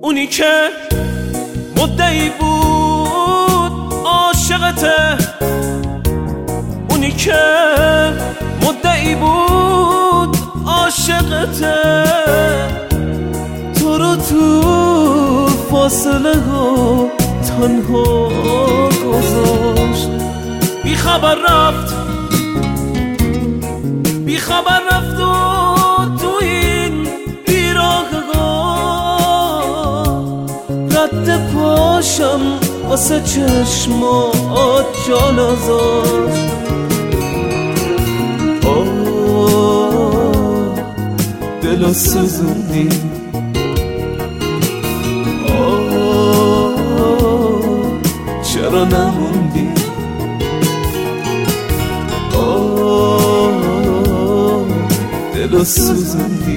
اونی که مدعی بود عاشقته، اونی که مدعی بود عاشقته، تو رو تو فاصله ها تنها گذاشت. بی خبر رفت، بی خبر رفت و تو این بیراهگاه رد پاشم واسه چشمات جا نذاشت. دلو سوزوندی، چرا نموندی؟ دلو سوزوندی،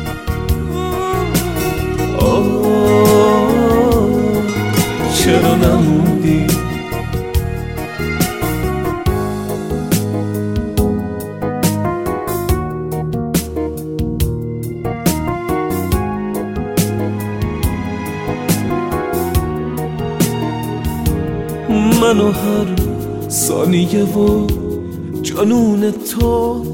چرا نموندی؟ منو هر ثانیه و جنون تو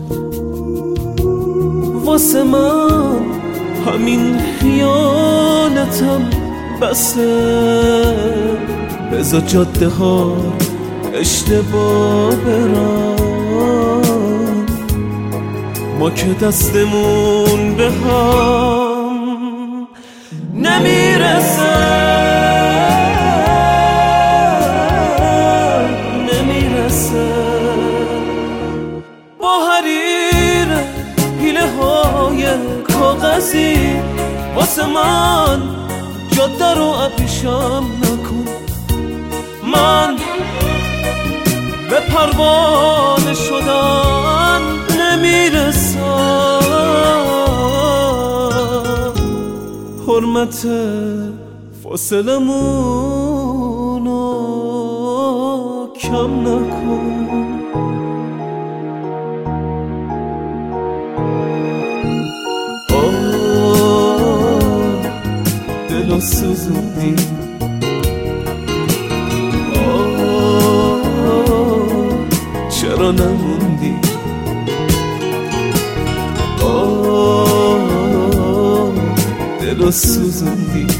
واسه من همین خیانتم بسه. بذار جاده ها اشتباه برن، ما که دستمون به هم نمیرسه. با حریر پیله های کاغذی واسه من جاده رو ابریشم نکن. من به پروانه شدن نمیرسم. حرمت فاصلمونو کم نکن. دلو سوزوندی، چرا نموندی؟ دلو سوزوندی.